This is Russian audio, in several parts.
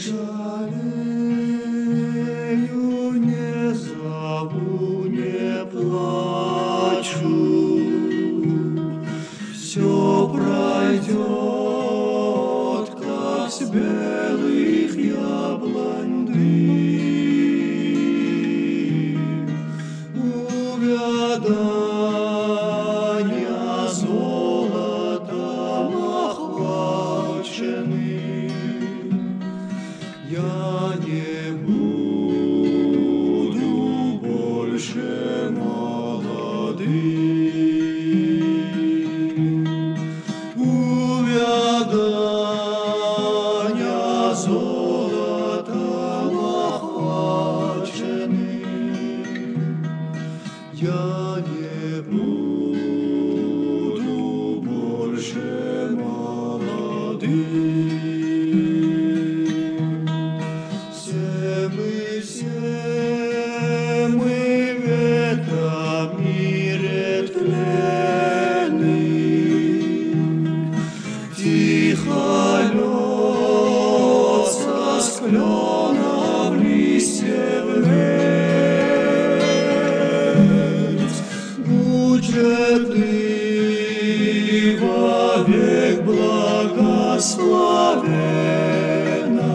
жалею, не зову, не плачу. Все пройдет, как с белых яблонь дым. Увядания золотом охвачены. Я не буду больше молодым. Увядания золотом охвачены. Я не буду больше молодым. Все мы в этом мире тленны. Тихо льется с клена в листья ввесь. Будь ты вовек благословенна,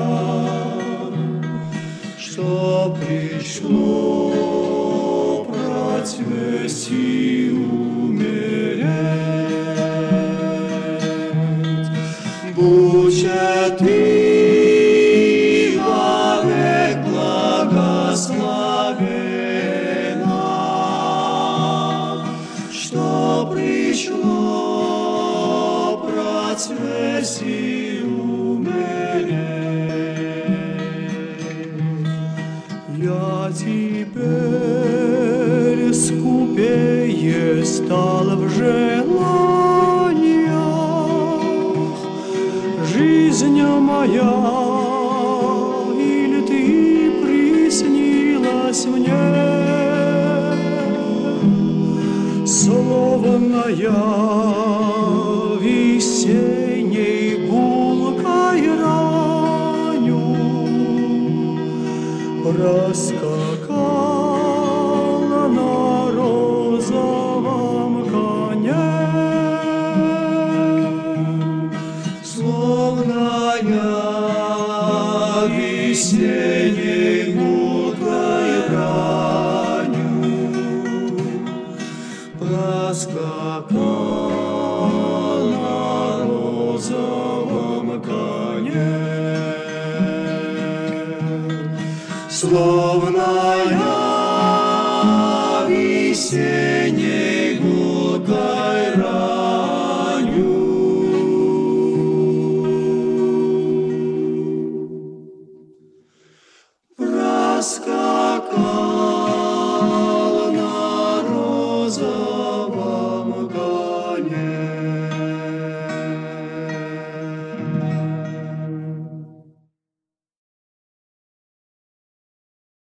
что пришло процвесть и умереть. Будь ты вовек благословенна, что пришло процвесть и я теперь скупее стал в желаниях. Жизнь моя, или ты приснилась мне, словно я весенней гулкой ранью проскакала на розовом коне, словно я весенней гулкой ранью проскакал на розовом коне. Словно я весенний